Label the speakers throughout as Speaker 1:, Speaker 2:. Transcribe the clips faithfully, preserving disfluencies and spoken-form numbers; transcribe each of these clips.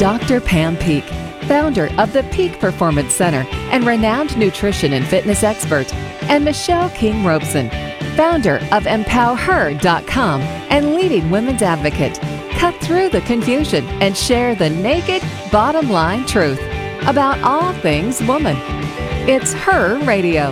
Speaker 1: Doctor Pam Peak, founder of the Peak Performance Center and renowned nutrition and fitness expert, and Michelle King Robeson, founder of empower her dot com and leading women's advocate. Cut through the confusion and share the naked, bottom line truth about all things woman. It's Her Radio.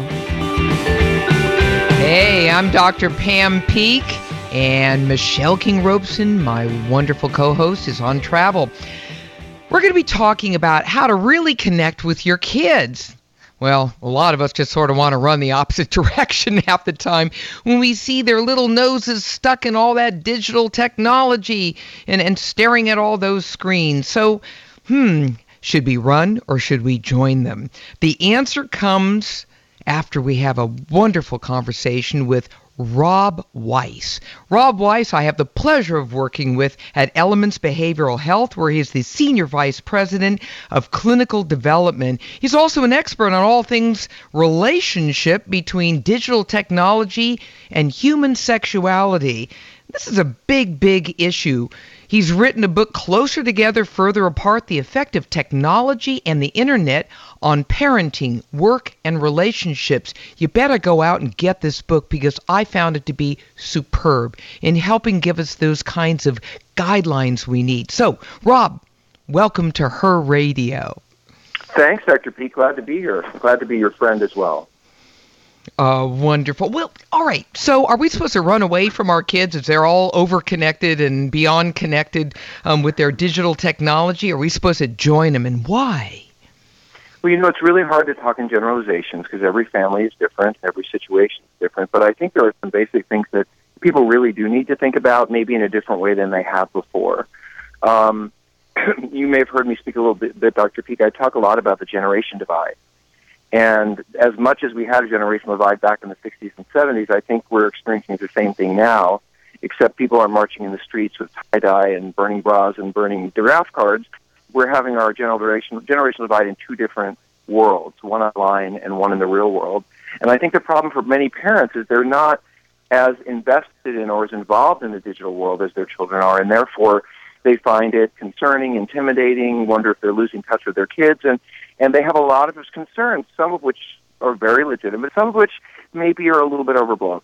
Speaker 2: Hey, I'm Doctor Pam Peak, and Michelle King Robeson, my wonderful co-host, is on travel. We're going to be talking about how to really connect with your kids. Well, a lot of us just sort of want to run the opposite direction half the time when we see their little noses stuck in all that digital technology and, and staring at all those screens. So, hmm, should we run or should we join them? The answer comes after we have a wonderful conversation with Rob Weiss. Rob Weiss, I have the pleasure of working with at Elements Behavioral Health, where he is the Senior Vice President of Clinical Development. He's also an expert on all things relationship between digital technology and human sexuality. This is a big, big issue. He's written a book, Closer Together, Further Apart, The Effect of Technology and the Internet on Parenting, Work, and Relationships. You better go out and get this book because I found it to be superb in helping give us those kinds of guidelines we need. So, Rob, welcome to Her Radio.
Speaker 3: Thanks, Doctor P. Glad to be here. Glad to be your friend as well.
Speaker 2: Uh, wonderful. Well, all right. So are we supposed to run away from our kids if they're all over-connected and beyond connected um, with their digital technology? Are we supposed to join them, and why?
Speaker 3: Well, you know, it's really hard to talk in generalizations because every family is different, every situation is different. But I think there are some basic things that people really do need to think about, maybe in a different way than they have before. Um, you may have heard me speak a little bit, bit, Doctor Peak. I talk a lot about the generation divide. And as much as we had a generational divide back in the sixties and seventies, I think we're experiencing the same thing now, except people are marching in the streets with tie-dye and burning bras and burning draft cards. We're having our generation, generational divide in two different worlds, one online and one in the real world. And I think the problem for many parents is they're not as invested in or as involved in the digital world as their children are, and therefore they find it concerning, intimidating, wonder if they're losing touch with their kids, and And they have a lot of concerns, some of which are very legitimate, some of which maybe are a little bit overblown.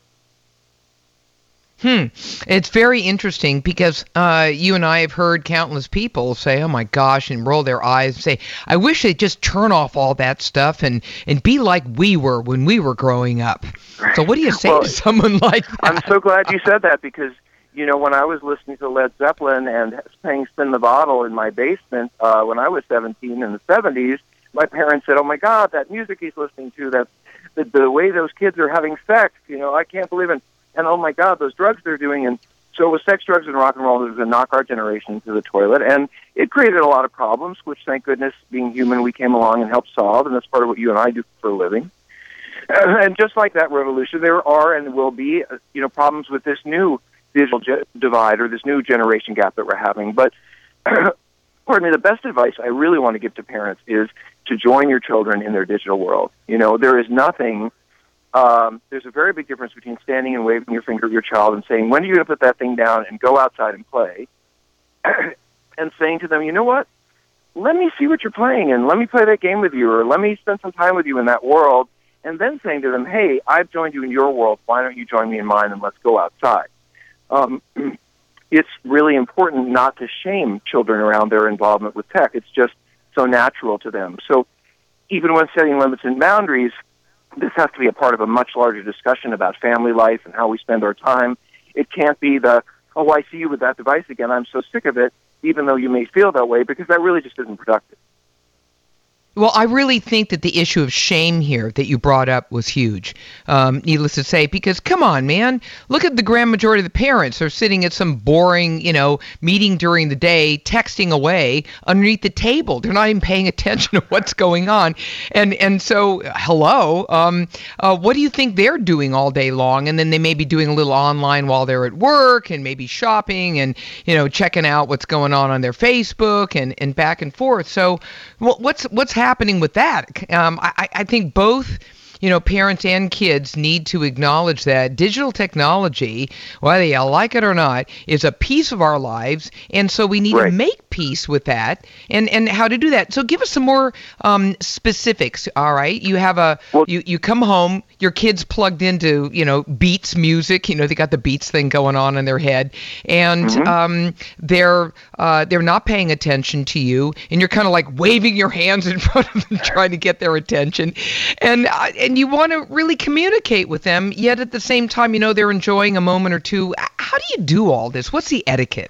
Speaker 2: Hmm. It's very interesting because uh, you and I have heard countless people say, oh, my gosh, and roll their eyes and say, I wish they'd just turn off all that stuff and, and be like we were when we were growing up. So what do you say well, to someone like that?
Speaker 3: I'm so glad you said that because, you know, when I was listening to Led Zeppelin and playing Spin the Bottle in my basement uh, when I was seventeen in the seventies, my parents said, oh, my God, that music he's listening to, that the, the way those kids are having sex, you know, I can't believe it. And, oh, my God, those drugs they're doing. And so with sex, drugs, and rock and roll, it was going to knock our generation to the toilet. And it created a lot of problems, which, thank goodness, being human, we came along and helped solve. And that's part of what you and I do for a living. And just like that revolution, there are and will be, uh, you know, problems with this new digital ge- divide or this new generation gap that we're having. But, pardon me, the best advice I really want to give to parents is to join your children in their digital world. You know, there is nothing, um, there's a very big difference between standing and waving your finger at your child and saying, when are you going to put that thing down and go outside and play? And saying to them, you know what, let me see what you're playing and let me play that game with you or let me spend some time with you in that world. And then saying to them, hey, I've joined you in your world. Why don't you join me in mine and let's go outside? Um, it's really important not to shame children around their involvement with tech. It's just so natural to them. So even when setting limits and boundaries, this has to be a part of a much larger discussion about family life and how we spend our time. It can't be the, oh, I see you with that device again, I'm so sick of it, even though you may feel that way, because that really just isn't productive.
Speaker 2: Well, I really think that the issue of shame here that you brought up was huge, um, needless to say, because come on, man, look at the grand majority of the parents. They're sitting at some boring, you know, meeting during the day, texting away underneath the table. They're not even paying attention to what's going on. And and so, hello, um, uh, what do you think they're doing all day long? And then they may be doing a little online while they're at work and maybe shopping and, you know, checking out what's going on on their Facebook and, and back and forth. So well, what's what's happening with that? Um, I, I think both, you know, parents and kids need to acknowledge that digital technology, whether you like it or not, is a piece of our lives, and so we need right. to make piece with that, and, and how to do that. So give us some more um, specifics. All right, you have a
Speaker 3: Well,
Speaker 2: you you come home, your kid's plugged into you know Beats music. You know they got the Beats thing going on in their head, and
Speaker 3: Mhm.
Speaker 2: um, they're uh, they're not paying attention to you, and you're kind of like waving your hands in front of them, trying to get their attention, and uh, and you want to really communicate with them, yet at the same time, you know they're enjoying a moment or two. How do you do all this? What's the etiquette?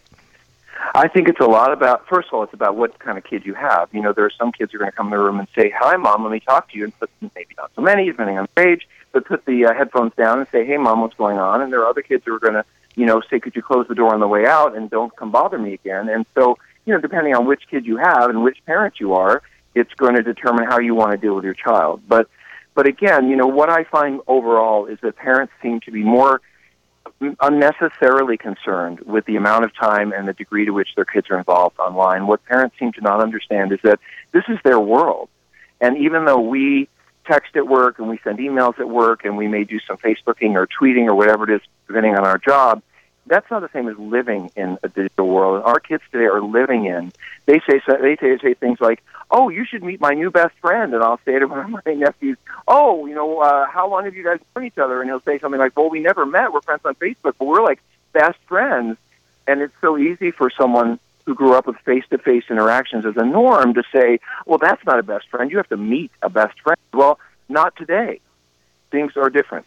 Speaker 3: I think it's a lot about, first of all, it's about what kind of kid you have. You know, there are some kids who are going to come in the room and say, "Hi, Mom, let me talk to you," and put, maybe not so many, depending on the age, but put the uh, headphones down and say, "Hey, Mom, what's going on?" And there are other kids who are going to, you know, say, "Could you close the door on the way out and don't come bother me again?" And so, you know, depending on which kid you have and which parent you are, it's going to determine how you want to deal with your child. But, but again, you know, what I find overall is that parents seem to be more unnecessarily concerned with the amount of time and the degree to which their kids are involved online. What parents seem to not understand is that this is their world. And even though we text at work and we send emails at work and we may do some Facebooking or tweeting or whatever it is, depending on our job, that's not the same as living in a digital world. Our kids today are living in. They say they say, say things like, "Oh, you should meet my new best friend," and I'll say to one of my nephews, "Oh, you know, uh, how long have you guys known each other?" And he'll say something like, "Well, we never met. We're friends on Facebook, but we're like best friends." And it's so easy for someone who grew up with face-to-face interactions as a norm to say, "Well, that's not a best friend. You have to meet a best friend." Well, not today. Things are different.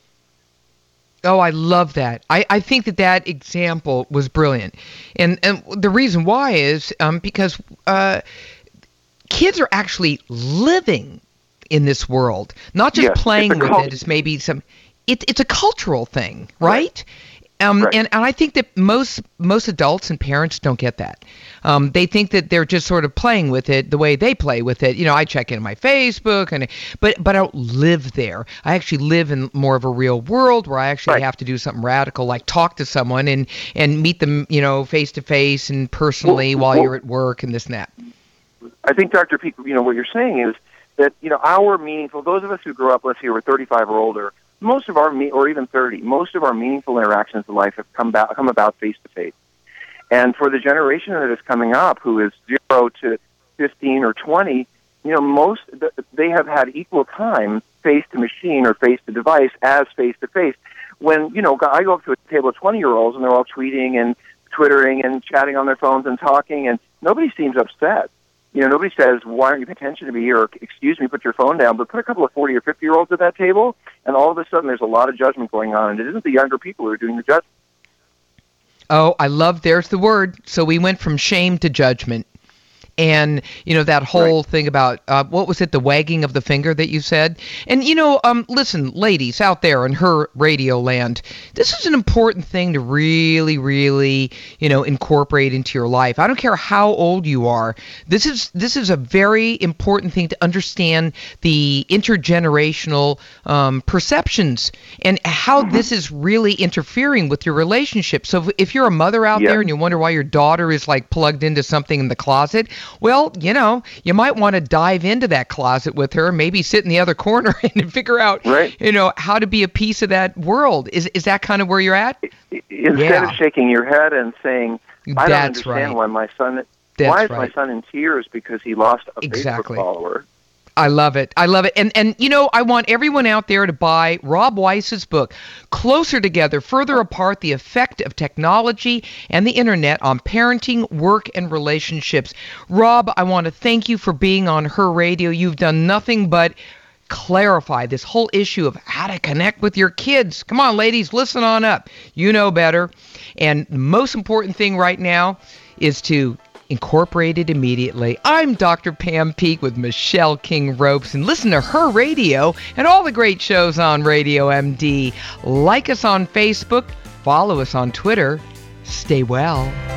Speaker 2: Oh, I love that. I, I think that that example was brilliant. And and the reason why is um, because uh, kids are actually living in this world, not just
Speaker 3: Yes,
Speaker 2: playing
Speaker 3: it's a
Speaker 2: with
Speaker 3: cult-
Speaker 2: it. It's maybe some, it, it's a cultural thing, right? Um,
Speaker 3: Right.
Speaker 2: and, and I think that most most adults and parents don't get that. Um, they think that they're just sort of playing with it the way they play with it. You know, I check in my Facebook, and but but I don't live there. I actually live in more of a real world where I actually
Speaker 3: Right.
Speaker 2: have to do something radical, like talk to someone and, and meet them, you know, face to face and personally
Speaker 3: Well,
Speaker 2: while
Speaker 3: well-
Speaker 2: you're at work and this and that.
Speaker 3: I think, Doctor Peak, you know, what you're saying is that, you know, our meaningful, those of us who grew up, let's say we're thirty-five or older, most of our, me- or even thirty, most of our meaningful interactions in life have come about, come about face-to-face. And for the generation that is coming up, who is zero to fifteen or twenty, you know, most, they have had equal time face-to-machine or face-to-device as face-to-face. When, you know, I go up to a table of twenty-year-olds and they're all tweeting and twittering and chatting on their phones and talking, and nobody seems upset. You know, nobody says, "Why aren't you paying attention to me?" or "Excuse me, put your phone down." But put a couple of forty or fifty-year-olds at that table, and all of a sudden there's a lot of judgment going on, and it isn't the younger people who are doing the judgment.
Speaker 2: Oh, I love, there's the word. So we went from shame to judgment. And, you know, that whole
Speaker 3: Right.
Speaker 2: thing about, uh, what was it, the wagging of the finger that you said? And, you know, um, listen, ladies out there in her radio land, this is an important thing to really, really, you know, incorporate into your life. I don't care how old you are. This is this is a very important thing to understand the intergenerational um, perceptions and how
Speaker 3: Mm-hmm.
Speaker 2: this is really interfering with your relationship. So if, if you're a mother out
Speaker 3: Yeah.
Speaker 2: there and you wonder why your daughter is like plugged into something in the closet, well, you know, you might want to dive into that closet with her, maybe sit in the other corner and figure out,
Speaker 3: Right.
Speaker 2: you know, how to be a piece of that world. Is is that kind of where you're at?
Speaker 3: Instead
Speaker 2: Yeah.
Speaker 3: of shaking your head and saying, "I don't
Speaker 2: That's
Speaker 3: understand
Speaker 2: right.
Speaker 3: why my son,
Speaker 2: That's
Speaker 3: why is
Speaker 2: right.
Speaker 3: my son in tears because he lost a
Speaker 2: Exactly.
Speaker 3: Facebook follower?"
Speaker 2: I love it. I love it. And, and you know, I want everyone out there to buy Rob Weiss's book, Closer Together, Further Apart, The Effect of Technology and the Internet on Parenting, Work, and Relationships. Rob, I want to thank you for being on Her Radio. You've done nothing but clarify this whole issue of how to connect with your kids. Come on, ladies, listen on up. You know better. And the most important thing right now is to incorporate it immediately. I'm Doctor Pam Peak with Michelle King Ropes, and listen to Her Radio and all the great shows on Radio M D. Like us on Facebook, follow us on Twitter. Stay well.